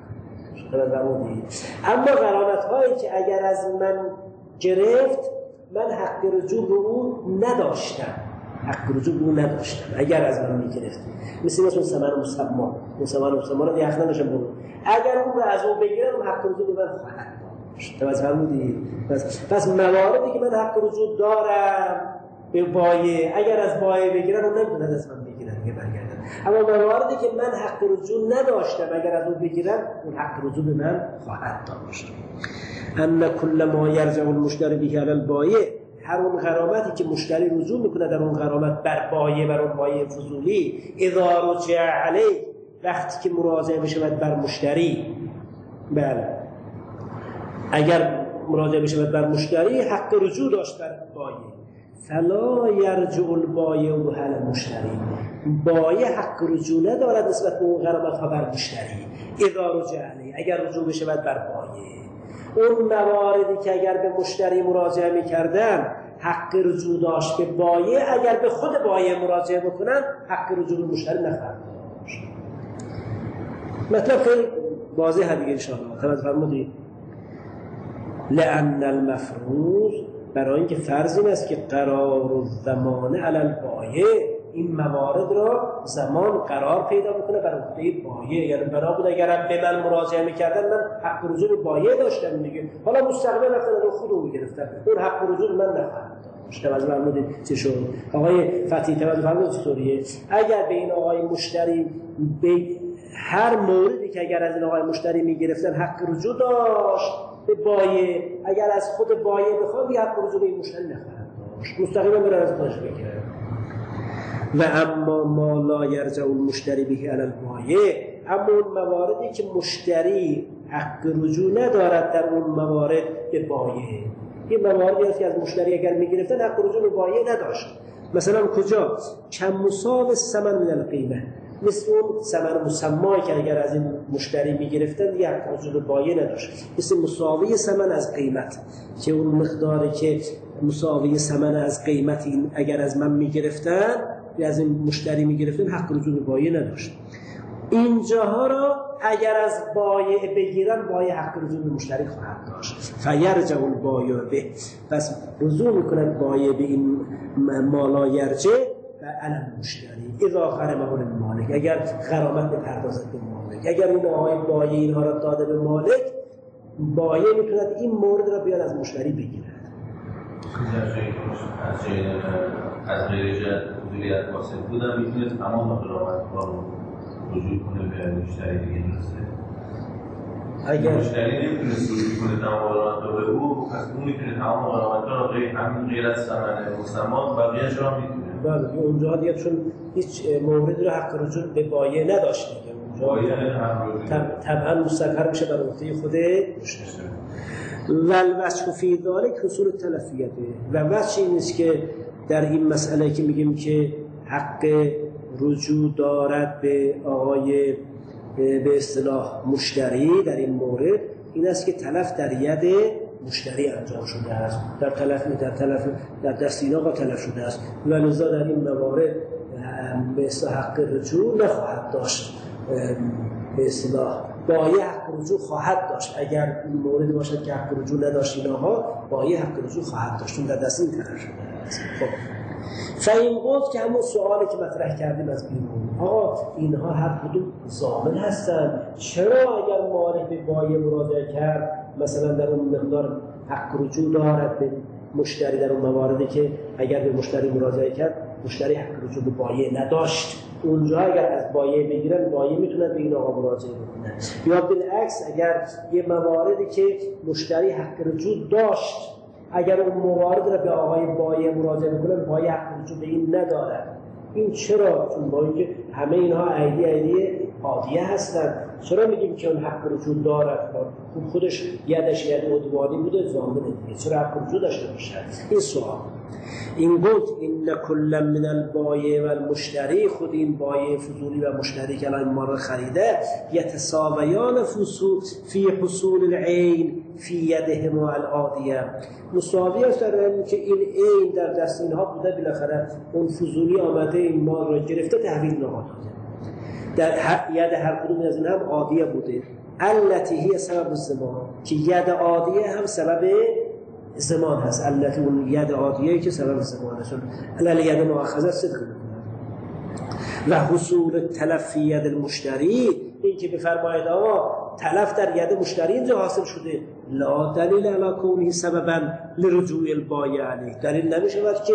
اما غرامت هایی که اگر از من گرفت من حق رجوع به او نداشتم، حق رجوع به او نداشتم اگر از من میگرفت، مثل ثمن مسما، ثمن مسما رو دیگه نداشتم بود، اگر اون رو از اون بگیرم حق رجوع به من خواهد داشت. توجه فرمودید؟ پس مواردی که من حق رجوع دارم به بایه، اگر از بایه بگیرن اون نمیتونن از من بگیرن دیگه برگردن. اما مواردی که من حق رجوع نداشتم اگر از اون بگیرن اون حق رجوع به من خواهد داشت. ان کل ما یرجع المشتری به علی البایع، هر اون غرامتی که مشتری رجوع میکنه در اون غرامت بر بایع، بر اون بایع فضولی، اذا رجع علیه، وقتی که مراجعه بشود بر مشتری، بله اگر مراجعه بشود بر مشتری حق رجوع داشت بر بایع، فلا یرجع البایع علی المشتری، بایع حق رجوع ندارد نسبت به اون غرامت ها بر مشتری، اذا رجع علیه، اگر رجوع بشود بر بایع. اون مواردی که اگر به مشتری مراجعه میکردن حق رجوع داشت به بایع، اگر به خود بایع مراجعه بکنن حق رجوع به مشتری نخواهد داشت. مطلب خیلی واضحه دیگه ان شاء الله. توجه فرمودید؟ لأن المفروض، برای اینکه فرض این است که قرار الزمان علی البایع، این موارد را زمان قرار پیدا میکنه بر عهده بایع. یعنی بنا بود اگرم به من مراجعه میکردن من حق رجوع به بایع داشتم دیگه، حالا مستقبل رفتن رو خودمون میگرفتن، اون حق رجوع من نخواهم داشت. توجه فرمودید چه شد؟ آقای فتحی توجه فرمودید چطوریه؟ اگر به این آقای مشتری به هر موردی که اگر از این آقای مشتری میگرفتن حق رجوع داشت به بایع، اگر از خود بایع بخواد دیگه حق رجوع به این مشتری نخواهد داشت، مستقیما برای از خودش بگیره. و اما ما لا یرجع المشتری به علی البایع، اما اون مواردی که مشتری حق رجوع ندارد در اون موارد به بایع، این مواردی است که از مشتری اگر میگرفتن حق رجوع به بایع نداشت. مثلا کجا؟ کم مساو الثمن من القیمه، مثل اون ثمن مسمایی که اگر از این مشتری میگرفتن دیگه حق رجوع به بایع نداشت، مثل مساوی ثمن از قیمت، که اون مقداری که مساوی ثمن از قیمت این اگر از من میگرفتن یا از این مشتری میگرفتن حق رجوع به بایع نداشت. اینجاها را اگر از بایع بگیرن بایع حق رجوع به مشتری خواهد داشت. فیرجع البایع به، پس رجوع میکنن بایع به این ما لا یرجع و علی المشتری اذا غرمه المالک، اگر غرامت بپردازد به مالک. اگر این آقای بایع اینها را داده به مالک، بایع میتوند این مورد را بیاد از مشتری بگیرد. از غیر جهت حضوریت واسط بودن میتونه تمام غرامت ها رو رجوع کنه به مشتری دیگه، درسته؟ اگر مشتری نمیتونه رجوع کنه تمام غرامت ها به او، پس اون میتونه تمام غرامت ها رو همین غیر از ثمن مسمى بقیه‌اش را میتونه. بله اونجا دیگه چون هیچ موردی رو حق رجوع به بایع نداشت دیگه، اونجا طبعا مستقر میشه بر عهده خود مشتری. والوجه فی ذلک حصول تلفیته، و وجه این است که در این مسئله که میگیم که حق رجوع دارد به آقای به اصطلاح مشتری در این مورد، این است که تلف در ید مشتری انجام شده است، در دست این آقا تلف شده است، و لذا در این موارد به اصطلاح حق رجوع نخواهد داشت، به اصطلاح بایع حق رجوع خواهد داشت. اگر این موردی باشد که حق رجوع نداشت اینها، بایع حق رجوع خواهد داشت، چون در دست این تلف شده است. خب فاین گفت که همون سوالی که مطرح کردیم از بیرون، آقا اینها هر کدوم ضامن هستن، چرا اگر مالک به بایع مراجعه کرد مثلا در اون مقدار حق رجوع دارد به مشتری، در اون مواردی که اگر به مشتری مراجعه کرد مشتری حق رجوع به بایع نداشت، اونجا اگر از بایع بگیرن بایع میتونن به این آقا مراجعه بکنن. یا بالعکس اگر یه مواردی که مشتری حق رجوع داشت اگر اون موارد را به آقای بایع مراجعه بکنن بایع حق رجوع به این ندارد. این چرا؟ چون با اینکه همه اینها عیدی عادیه هستند، چرا میگیم که اون حق رجوع دارد؟ خودش یدش ید عدوانی بوده، ضامن دیگه، چرا حق رجوع داشته باشد؟ این سوال. این گفت این کل من البایع و المشتری، خود این بایع فضولی و مشتری که الان ما را خریده، یتساویان فی حصول العین فی یدهما العادیه، مساوی است در این که این عین در دست اینها بوده، بالاخره اون فضولی آمده این مال را گرفته تحویل نهاده، در ید هر کدوم از اینها هم عادیه بوده. التی هی سبب الزمان، که ید عادیه هم سبب زمان هست، التی اون ید عادیه که سبب زمان هست، الال ید مؤاخذه صدق میکنه. و حصول تلف فی ید المشتری، این که بفرماید آقا تلف در ید مشتری اینجا حاصل شده، لا دلیل علی کونه سببا لرجوع البایع علیه، دلیل نمیشود که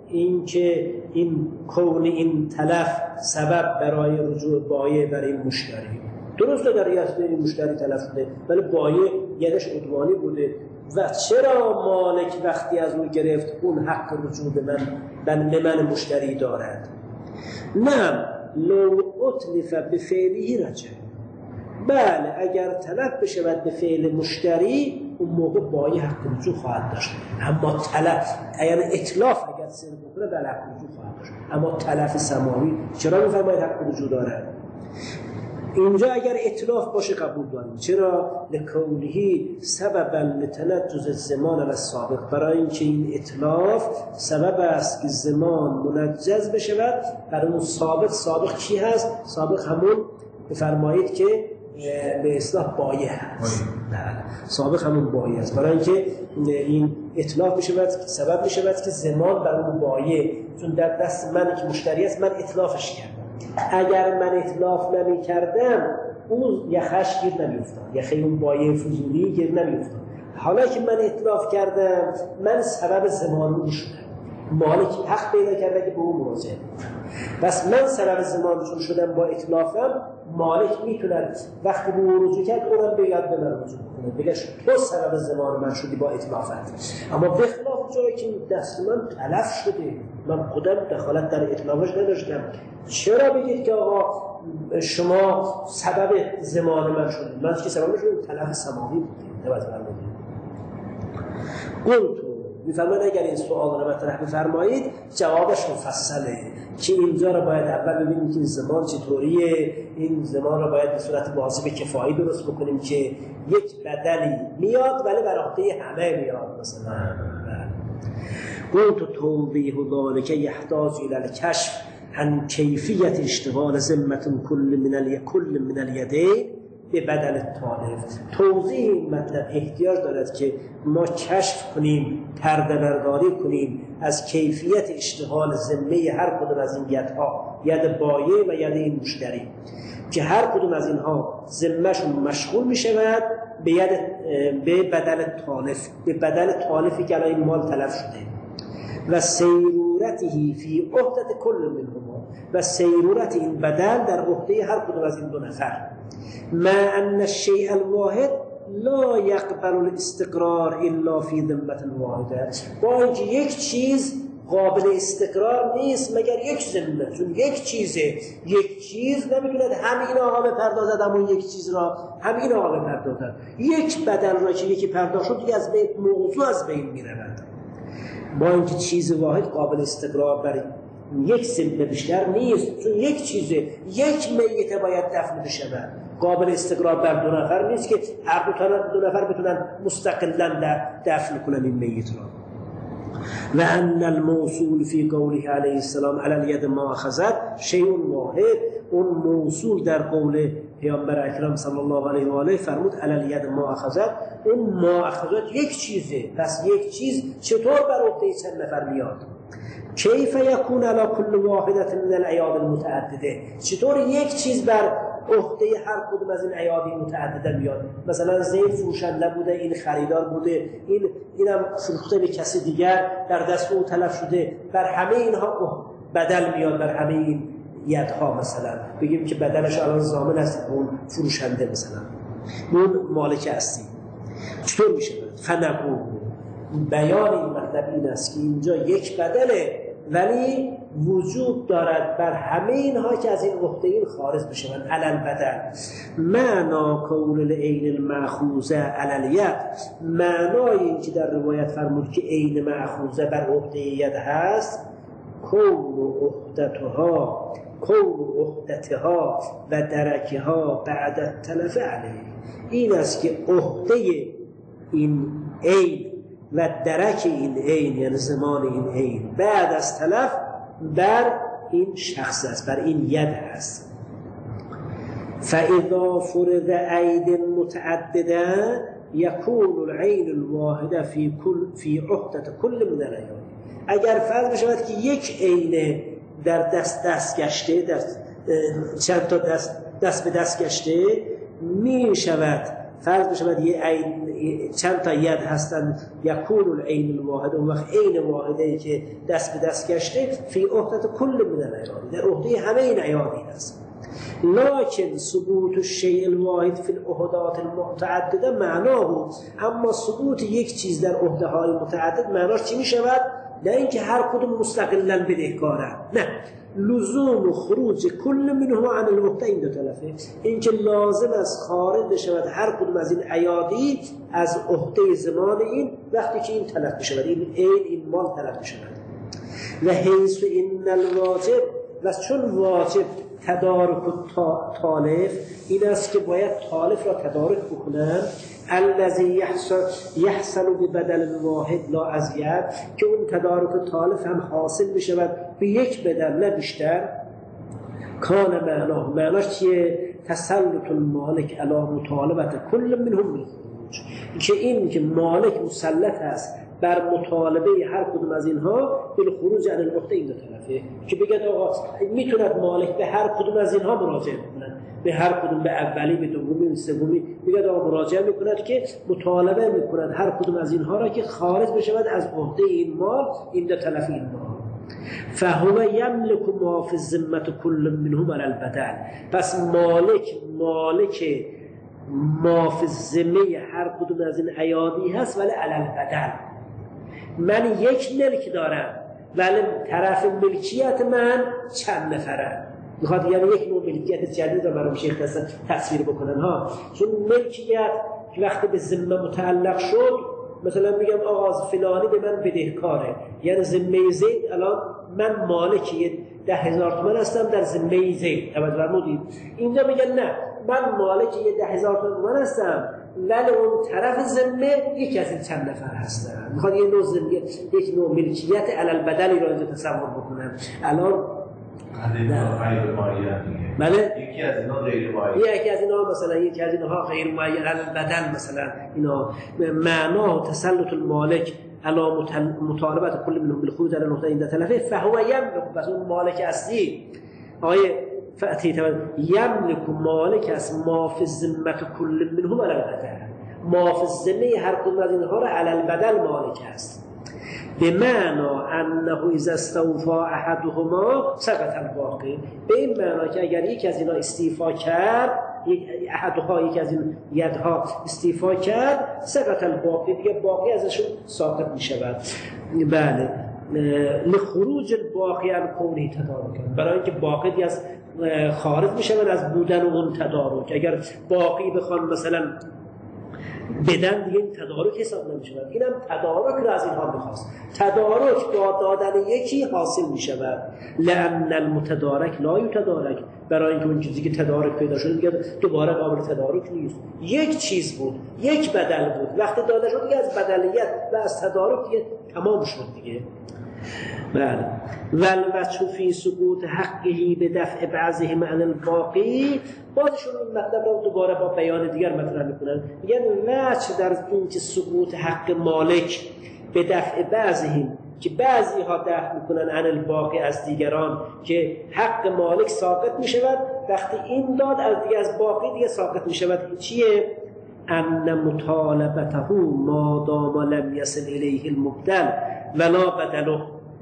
اینکه این کون این تلف سبب برای رجوع بایع بر این مشتری. درسته در اصل این مشتری تلف شده ولی بایع یدش عدوانی بوده و چرا مالک وقتی از اون گرفت اون حق رجوع به من مشتری دارد؟ نه لو اطلف بفعله رجع. بله اگر تلف بشود به فعل مشتری اون موقع بایع حق رجوع خواهد داشت، اما تلف اگر اطلاف اگر سر بکنه بله حق رجوع خواهد داشت، اما تلف سماوی چرا میفرماید حق رجوع دارد؟ اینجا اگر اطلاف باشه قبول داریم. چرا؟ لکونهی سببا لتنجز الزمان و السابق، برای اینکه این اطلاف سبب است که زمان منجز بشود برای اون سابق کی هست؟ سابق همون بفرمایید که به اصطلاح بایع هست. سابق همون بایع است، برای اینکه این اطلاف بشود سبب بشود که زمان برای اون بایع، چون در دست من که مشتری است من اطلافش کردم، اگر من اطلاف نمی کردم اون یخش گیر نمی افتاد، یخه اون بایع فضولی گیر نمی افتاد. حالا که من اطلاف کردم من سبب زمان شدم، مالک حق پیدا کرده که به اون مراجعه کنه. بس من سبب زمان چون شدم با اطلافم، مالک میتونه وقتی به اون رجوع کرد اونم بیاد به من رجوع کنه، بگه تو سبب زمان من شدی با اطلافت. اما بخلاف جایی که دست من تلف شده من خودم دخالت در اطلافش نداشتم، چرا بگید که آقا شما سبب زمان من شدید؟ من که سبب شدم تلف سماوی بود. توجه فرمایید. قلت میفرماید اگر این سوال رو مطرح بفرمایید جوابش مفصله که اینجا رو باید اول ببینیم که زمان چطوریه. این زمان رو باید به صورت واجب کفایی درست بکنیم که یک بدلی میاد ولی بر عهده همه میاد. مثلا قلت توضیح ذلك يحتاج الى الكشف عن کیفیت اشتغال ذمة كل من الیدین به بدل طالب. توضیح این مطلب احتیاج دارد که ما کشف کنیم، پرده برداری کنیم از کیفیت اشتغال ذمه هر کدوم از این یدها، ید بایع و ید این مشتری، که هر کدوم از اینها ذمهشون مشغول می شود به بدل طالف، به بدل طالفی که الان این مال تلف شده و سیرورته فی عهده کل منهما، و سیرورت این بدل در عهده هر کدوم از این دو نفر. ما ان الشیء الواحد لا يقبل الاستقرار الا في ذمة واحده. با اینکه یک چیز قابل استقرار نیست مگر یک ذمه، چون یک چیزه، یک چیز نمیتونه همین آقا بپردازد همون یک چیز را همین آقا بپردازد. یک بدل را که یکی پرداخت شد دیگه از بین موضوع از بین میرود. با اینکه چیز واحد قابل استقرار بر یک ذمه بیشتر نیست، چون یک چیزه، یک میت باید دفن بشود، قابل استقرار بر دو نفر نیست که هر دو نفر بتونن مستقلا دفن کنن این میت را. و ان الموصول فی قوله علیه السلام علی الید ما اخذت شیء واحد، اون موصول در قول پیامبر اکرم صلی الله علیه و آله فرمود علی الید ما اخذت، اون ما اخذت یک چیزه، پس یک چیز چطور بر عهده چند نفر میاد؟ کیف یکون علی کل واحدة من الایاد المتعدده، چطور یک چیز بر عهده هر کدوم از این ایادی متعدده میاد؟ مثلا زید فروشنده بوده، این خریدار بوده، اینم فروخته به کسی دیگر، در دست او تلف شده، بر همه اینها بدل میاد، بر همه این یدها. مثلا بگیم که بدلش الان ضامن است اون فروشنده، مثلا اون مالک اصلی، چطور میشه؟ فنقول بیان این مطلب این است که اینجا یک بدله ولی وجود دارد بر همه اینها که از این عهده این خارج بشوند. علل بدل معنا کون العین المأخوذه علی الید، معنای این که در روایت فرمود که عین مأخوذه بر عهده ید هست، کون عهدتها و درکها بعد التلف علیه، این است که عهده این عین و درک این عین یعنی زمان این عین بعد از تلف بر این شخص است، بر این ید است. فاذا فرض عید متعدده یکون العین الواحده فی عهده کل من الایاد. اگر فرض بشود که یک عین در دست گشته، چند تا دست به دست گشته، می شود فرض بشه یه عین چند تا ید هستن یکون العین الواحد، اون وقت عین واحده که دست به دست گشته فی عهده کل من الایادی، در عهده همه این ایادی هست. لكن ثبوت الشیء الواحد فی العهدات المتعدده معناه، اما ثبوت یک چیز در عهده های متعدد معناش چی می شود؟ نه اینکه هر کدوم مستقلا بدهکارن، نه، لزوم خروج کل منه عن العهده این دو طرفه، اینکه لازم است خارج بشود هر کدوم از این ایادی از عهده زمان این وقتی که این تلف بشود، این مال تلف بشود. و حیث این الواجب، و چون واجب تدارک تالف این است که باید تالف را تدارک بکنن، الذی یحصل ببدل واحد لا ازید، که اون تدارک تالف هم حاصل بشود به یک بدل نه بیشتر. کان معناش چیه؟ تسلط المالک علی مطالبت کل منهم بالخروج، که این که مالک مسلط است بر مطالبه هر کدوم از اینها بالخروج عن العهده این دو طرفه، که بگید آقا میتوند مالک به هر کدوم از اینها مراجعه کند، به هر کدوم، به اولی، به دومی، به سومی، بگید آقا مراجعه میکند که مطالبه میکند هر کدوم از اینها را که خارج بشود از عهده این مال این دو طرف این مال. فهو یملک ما فی الذمه کل منهم علی البدل، پس مالک ما فی الذمه هر کدوم از این ایادی هست ولی علی البدل. من یک ملک دارم ولی طرف ملکیت من چند نفره، میخواد یعنی یک نوع ملکیت جدید رو برام شیخ تصویر بکنن ها. چون ملکیت که وقتی به ذمه متعلق شد، مثلا میگم آقا فلانی به من بدهکاره، یعنی ذمه زید الان من مالکی 10,000 تومان هستم در ذمه زید، توجه فرمودید؟ اینجا میگن نه، من مالکی 10,000 تومان هستم ولی اون طرف ذمه یکی از این چند نفر هستن. میخواد یه نوع یک نوع ملکیت علی البدلی را اینجا تصور بکنم. الان غیر معین، بله یکی از اینا غیر معین، یکی از اینا مثلا یکی از اینها غیر معین علی البدل، مثلا اینا معنا تسلط المالک علی مطالبت کل منهم بالخروج علی العهده این طرفه. فهو یملک، بس اون مالک اصلی آقای فأتی یملک مالک است ما فی الذمه کل منهم علی البدل، ما فی الذمه هر کدوم از اینها را علی البدل مالک است. به معنا انه اذا استوفى احدهما سقط الباقی، به این معنا که اگر یک از اینا استیفا کرد، یکی از این یدها استیفا کرد، سقط الباقی، دیگه باقی ازشون ساقط می شود. بله، لخروج الباقی عن کونه تدارک، برای اینکه باقی از خارج می شود از بودن اون تدارک. اگر باقی بخوان مثلا بدن دیگه این تدارک حساب نمی شود. اینم تدارک را از اینها میخواست، تدارک با دادن یکی حاصل می شود. لأن المتدارک لا یتدارک، برای اینکه اون چیزی که تدارک پیدا شده دیگه دوباره قابل تدارک نیست. یک چیز بود، یک بدل بود، وقتی داده شد دیگه از بدلیت و از تدارک دیگه تمام شد دیگه. بله، والوجه فی سقوط حقه به دفع بعضهم عن الباقی، بعضشون این مطلب رو دوباره با بیان دیگر مطرح میکنن، میگن وجه در این که سقوط حق مالک به دفع بعضهم، که بعضی ها دفع میکنن عن الباقی از دیگران، که حق مالک ساقط میشود وقتی این داد از دیگه از باقی دیگه ساقط میشود. چیه؟ ان مطالبته ما دام لم یصل الیه المبدل ولا بدله،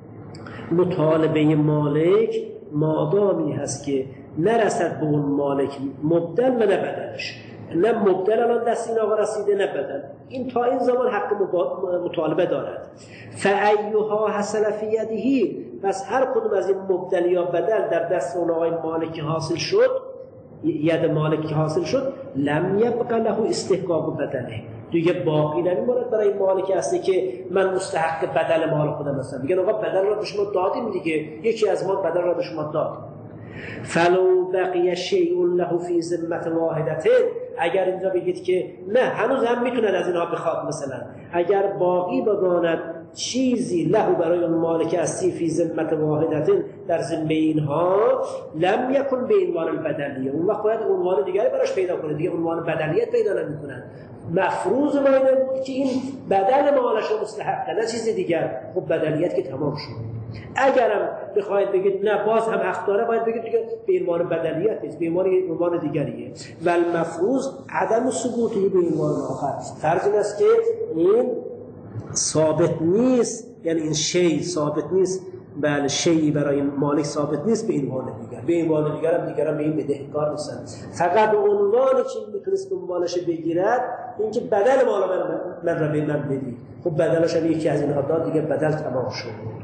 مطالبه مالک مادامی هست که نرسد به اون مالک مبدل و نه بدلش، نه مبدل الان دست این آقا رسیده نه بدل، این تا این زمان حق مطالبه دارد. فایها حصل فی یده، پس هر کدوم از این مبدل یا بدل در دست اون آقای مالک حاصل شد، ید مالک حاصل شد، لم یبق له استحقاق بدله، دیگه باقی نمیماند برای مالک اصلی که من مستحق بدل مال خودم هستم. میگن آقا بدل را به شما دادیم دیگه، یکی از ما بدل را به شما داد. فلو بقی شیء له فی ذمه واحدته، اگر اینجا بگید که نه هنوز هم میتونن از اینها بخواد، مثلا اگر باقی بماند چیزی له برای اون مالک اصلی فی ذمه واحدته در ذمه اینها، لم یکن به عنوان البدلیه، اون وقت باید عنوان دیگری براش پیدا کنه، دیگه عنوان بدلیت پیدا نمیکنن. مفروض ما اینه که این بدل مالش مستحقه نه چیز دیگر. خب بدلیت که تمام شد، اگرم بخواید بگید نه باز هم حق داره، باید بگید دیگه به عنوان بدلیت نیست، به عنوان دیگریه. و المفروض عدم ثبوتی به عنوان آخر. فرض این است که این ثابت نیست، یعنی این شی ثابت نیست، بله شیعی برای مالک ثابت نیست به عنوان دیگر، به عنوان دیگرم به این بدهکار نیستن. فقط عنوانی که میتونست به عنوانش بگیرد این که بدل مال من را به من بدید. خب بدلش هم یکی از اینها داد، دیگه بدل تمام شد.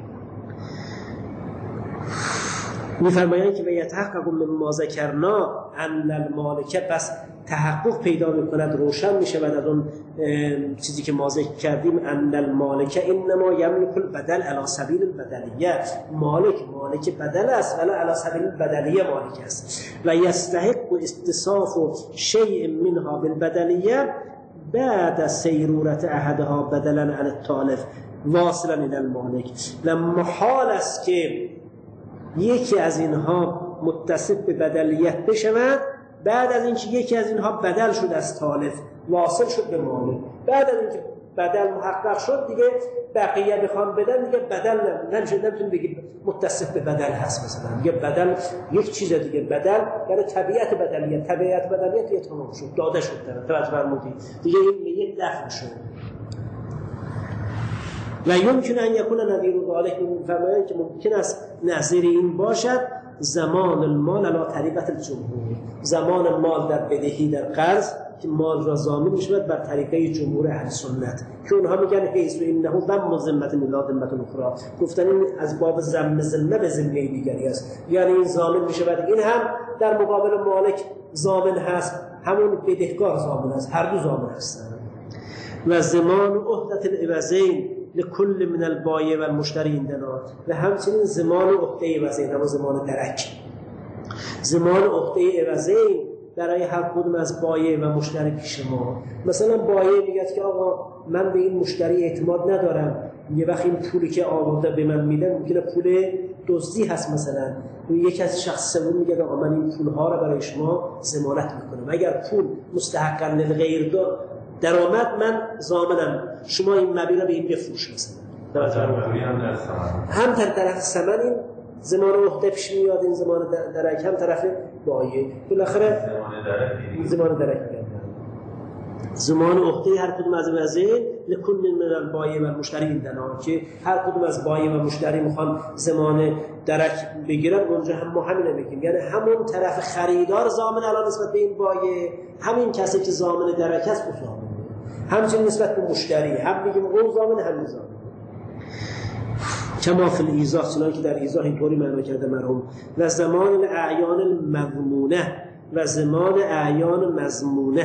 می‌فرمایند که یتحقق من ما ذکرنا ان المالک، بس تحقق پیدا می‌کند، روشن می‌شود از اون چیزی که ما ذکر کردیم، ان المالک انما یملک البدل علی سبیل البدلیه. مالک بدل است ولی علی سبیل البدلیه مالک است. و یستحق استصاف شیء منها بالبدلیه بعد سیرورت احدها بدلا عن التالف واصلا الى المالک. و محال است که یکی از اینها متصف به بدلیت بشود بعد از اینکه یکی از اینها بدل شد از تالف واصل شد به مالک. بعد از اینکه بدل محقق شد دیگه بقیه بخوام بدن دیگه بدل نمیشه، نمیتونیم بگیم متصف به بدل هست. مثلا دیگه بدل یک چیز دیگه، بدل یعنی طبیعت بدلیت یه تمام شد، داده شد، توجه فرمودید دیگه، این یک دفع شد. و یمکن ان یکون نظیر ذلک، می‌فرمایند که ممکن است نظیر این باشد زمان المال علی طریقت الجمهور، زمان مال در بدهی در قرض که مال را ضامن می‌شود بر طریقه جمهور اهل سنت که اونها میگن حیث انه ضم ذمه میلاد ذمه اخرى، گفتن این از باب ضم ذمه به ذمه دیگری است، یعنی این ضامن می‌شود، این هم در مقابل مالک ضامن هست، همون بدهکار ضامن است، هر دو ضامن هستند. و زمان عهدت العوضین لکل من البایع و المشتری عندنا، و همچنین زمان عهده عوضین، هم زمان درک، زمان عهده عوضین برای هر کدوم از بایع و مشتری پیش ما. مثلا بایع میگه که آقا من به این مشتری اعتماد ندارم، یه وقت این پولی که آورده به من میده ممکنه پول دزدی هست، مثلا یکی از شخص سوم میگه آقا من این پولها رو برای شما ضمانت میکنم، اگر پول مستحقاً للغیر درآمد من ضامنم، شما این مبلغ رو به این بفروش. مثلا هم طرف ثمن این زمان عهده پیش میاد، این زمان درک، هم طرف بایع. بالاخره زمان درک میاد، زمان عهده هر کدوم از وزین لکل من البایع و المشتری عندنا، که هر کدوم از بایع و مشتری میخوان زمان درک بگیرن، اونجا هم ما همین میگیم، یعنی همون طرف خریدار ضامن الان نسبت به این بایع، همین کسی که ضامن درک است او ضامن، همچنین نسبت به مشتری هم میگیم اون ضامن هم ضامن. کما فی الایضاح، چنانکه که در ایضاح اینطوری معنا کرده مرحوم. و زمان الاعیان المضمونه، و زمان اعیان مضمونه،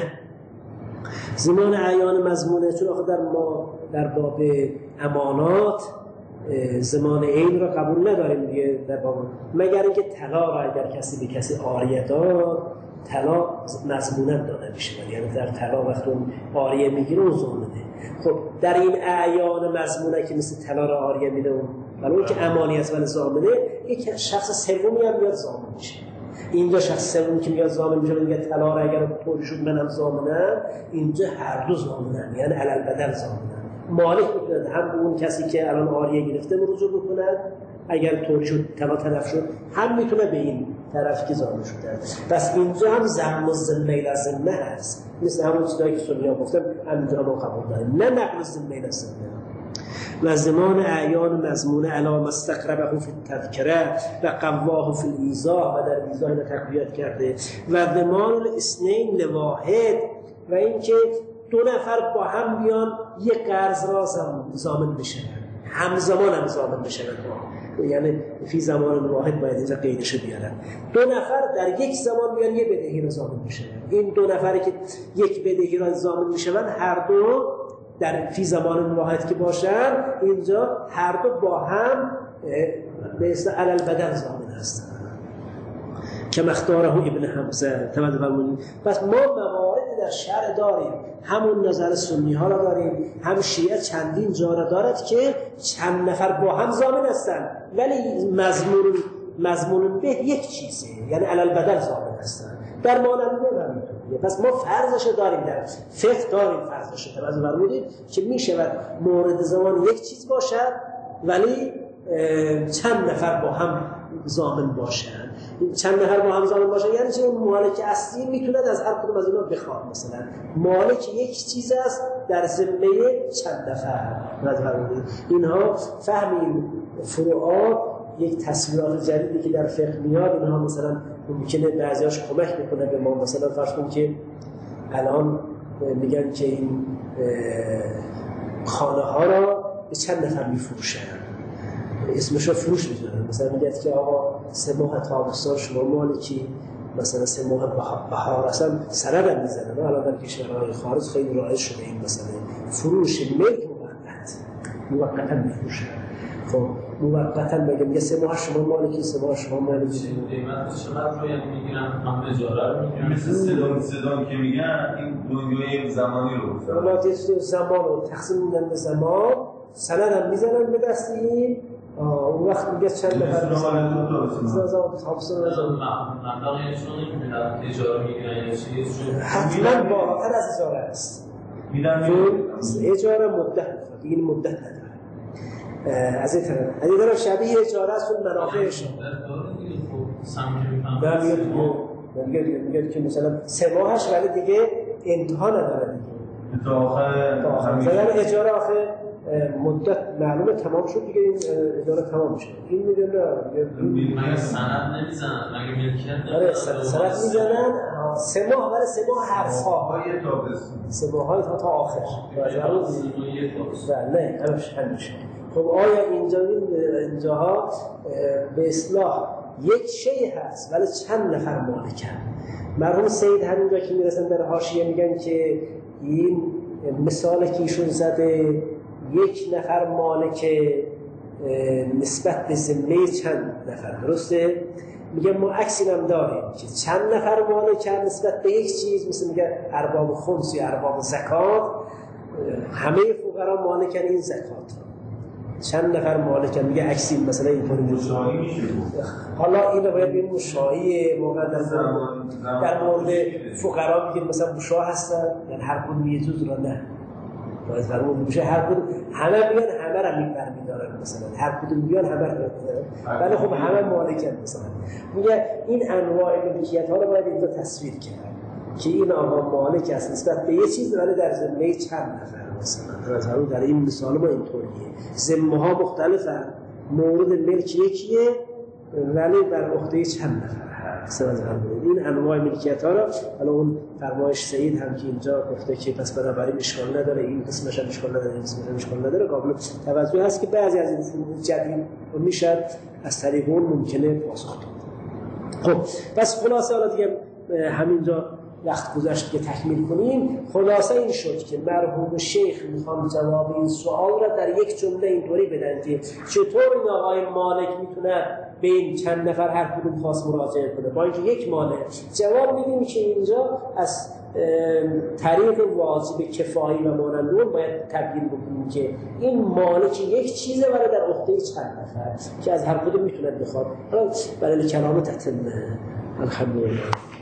زمان اعیان مضمونه، چون آخه در باب امانات زمان عین را قبول نداریم دیگه در باب، مگر اینکه طلا را اگر کسی به کسی عاریه داد طلا مضمونت داده میشه، یعنی در طلا وقتی اون عاریه میگیره اون ضامنه. خب در این اعیان مضمونه که مثل طلا را عاریه میده اون ولی که امانیت ولی ضامنه، یک شخص سومی هم میاد ضامن میشه. اینجا شخص سومی که میاد ضامن میشه میگه طلا را اگر طوری شد منم ضامنم، اینجا هر دو ضامنن، یعنی علل بدل ضامنن. مالک میتونه هم به اون کسی که الان عاریه گرفته رجوع بکنه، اگر طوری شد طلا تلف شد، هم میتونه به این طرف که ضامن شده. پس اینجا هم ضم الذمه لازمه هست، مثل همون چیزایی که سنی‌ها گفتن همینجا ما قبول داریم، نه نقل الذمه لازمه. و زمان اعیان مضمونه علی ما استقربه فی التذکره و قواه فی الایضاح، و در ایضاح را تقویت کرده. و زمان الاثنین لواحد، و اینکه دو نفر با هم بیان یک قرض را ضامن بشن، همزمان هم ضامن بشن، یعنی فی زمان واحد باید اینجا قیدش بیارن. دو نفر در یک زمان بیان یک بدهی را ضامن بشن، این دو نفری که یک بدهی را ضامن میشن هر دو در فی زمان واحد که باشن، اینجا هر دو با هم به اصطلاح علل بدل ضامن هستن که مختاره ابن حمزه. توجه فرمودید. پس ما مواردی در شرع داریم، همون نظر سنی ها را داریم، هم شیعه چندین جا را دارد که چند نفر با هم ضامن هستن ولی مضمون به یک چیزه، یعنی علل بدل ضامن هستن. در مانوی همینطوریه. پس ما فرضش داریم، در فقه داریم فرضش. توجه فرمودید که می شود مورد زمان یک چیز باشد ولی چند نفر با هم ضامن باشن. چند نفر با هم ضامن باشن یعنی چه؟ اون مالک اصلی میتونه از هر کدوم از اینا بخواد. مثلا مالک یک چیز است در ذمه چند نفر. اینها فهم این فروعات یک تصویرات جدیدی که در فقه میاد، اینها مثلا ممکنه بعضیاش کمک میکنه به ما. مثلا فرض کن که الان میگن که این خانه ها را به چند نفر میفروشن، اسمش رو فروش میدونن. مثلا میگن که آقا 3 ماه تابستان شما مالکی، مثلا 3 ماه بهار، اصلا سند هم میزنن. الان در کشورهای خارج خیلی رایج شده این مثلا فروش ملک موقتا میفروشن. خب موقتا میگه 3 ماه شما مالکی، 3 ماه شما مالکی. قیمتش چقدر رو یعنی میگیرن؟ هم اجاره رو میگیرن مثل سدان که میگن این دنیای زمانی رو اولاد زمان رو تقسیم میدن به زمان، سند هم میزنن به دست این. اون وقت میگه چند نفر مثلا تابستون مبلغ چون نمیدونم اجاره میگیرن یا چیز حتما بالاتر از اجاره است. اجاره مدت این مدت نداره. از این طرف شبیه اجاره است و منافعشون میگه که مثلا 3 ماهش ولی دیگه انتها نداره دیگه تا آخر یعنی اجاره آخر مدت معلومه تمام شد دیگه، این اجاره تمام میشه. این میگه مگه سند نمیزنن؟ مگه ملکیت آره سند میزنن 3 ماه ولی 3 ماه هر سال 3 ماه تا آخر نه همش. خب آیا اینجاها به اصلاح یک شی هست ولی چند نفر مالکن؟ مرحوم سید همینجا که میرسن در حاشیه میگن که این مثال که ایشون زده 1 نفر مالک نسبت به ذمه چند نفر، درسته؟ میگه ما عکسی هم داریم که چند نفر مالک نسبت به یک چیز، مثل میگه ارباب خمس یا ارباب زکات، همه فقرا مالکن این زکات. چند نفر مالکن میگه عکسی مثلا اینطوری مشاهی میشه. حالا اینو باید ببین مشاهی موقع در مورد فقرا میگه مثلا مشاه هستن، یعنی هر کدوم یه جزء رو نه باید فرمون میشه، هر کدوم همه بیان همه را میبرمیدارن، مثلا هر کدوم بیان همه را میبرمیدارن، ولی خب همه مالکن. مثلا میگه این انواع ملکیت ها رو باید اینجا تصویر کرد که این آقا مالک است نسبت به یه چیز ولی در ذمه چند نفر. مثلا در این مثال ما اینطوریه، ذمه ها مختلفن، مورد ملک یکیه ولی بر عهده چند نفر هست. این انواع ملکیت ها را حالا اون فرمایش سید هم که اینجا گفته که پس بنابراین اشکال نداره، این قسمش هم اشکال نداره، این قسمش هم اشکال نداره، قابل توجه هست که بعضی از این فروع جدید میشد از طریق اون ممکنه پاسخ داد. خب پس خلاصه حالا دیگه همینجا وقت گذشت که تکمیل کنیم. خلاصه این شد که مرحوم شیخ میخوام جواب این سوال را در یک جمله اینطوری بدن که چطور این آقای مالک میتونه به این چند نفر هر کدوم خاص مراجعه کنه با اینکه یک مالک. جواب میدیم که اینجا از طریق واجب کفایی و مانند اون باید تبدیل بکنیم که این مالک یک چیزه ولی در عهده چند نفر که از هر کدوم میتونه بخواد. برای کلام تتمه. الحمدلله.